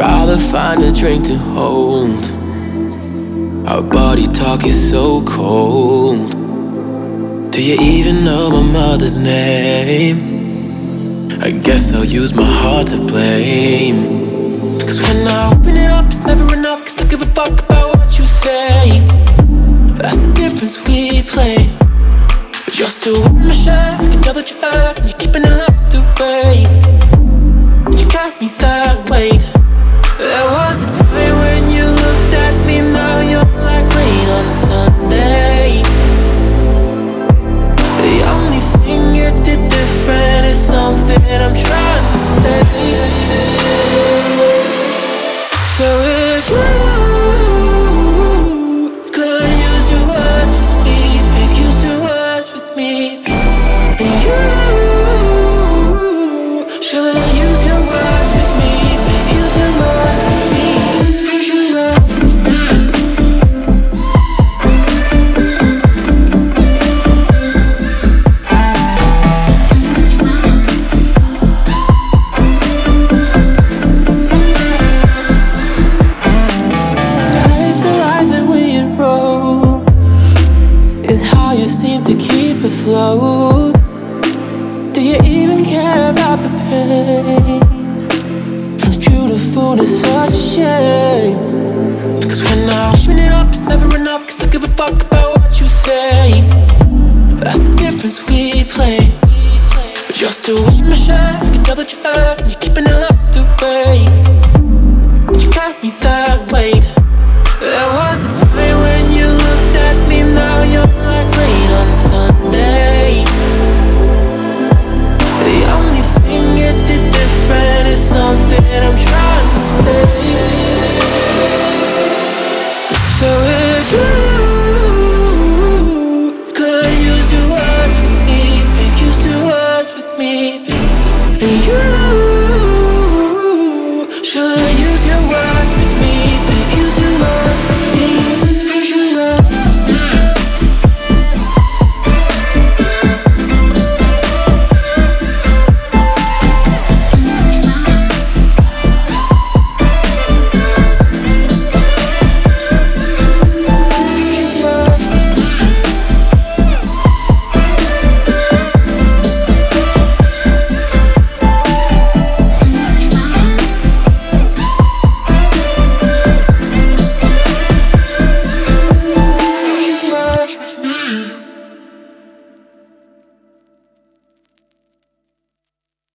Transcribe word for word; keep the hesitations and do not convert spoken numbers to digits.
rather find a drink to hold. Our body talk is so cold. Do you even know my mother's name? I guess I'll use my heart to blame. Because when I open it up, it's never enough. Cause I give a fuck about what you say. That's the difference we play. But you're still wearing my shirt. I can tell that you're hurt, and you're keeping it locked away. But you got me that weight. There was a time when you looked at me, now you're like rain on Sunday. The only thing you did different is something I'm trying to say. So if you could use your words with me, make use your words with me, and you should use your words with me, make use your words with me, use your words with me. Float. Do you even care about the pain? From beautiful to such a shame. Because when I open it up, it's never enough. Cause I give a fuck about what you say. That's the difference we play. But you're still wearing my shirt. I can tell that you're hurt, and you're keeping it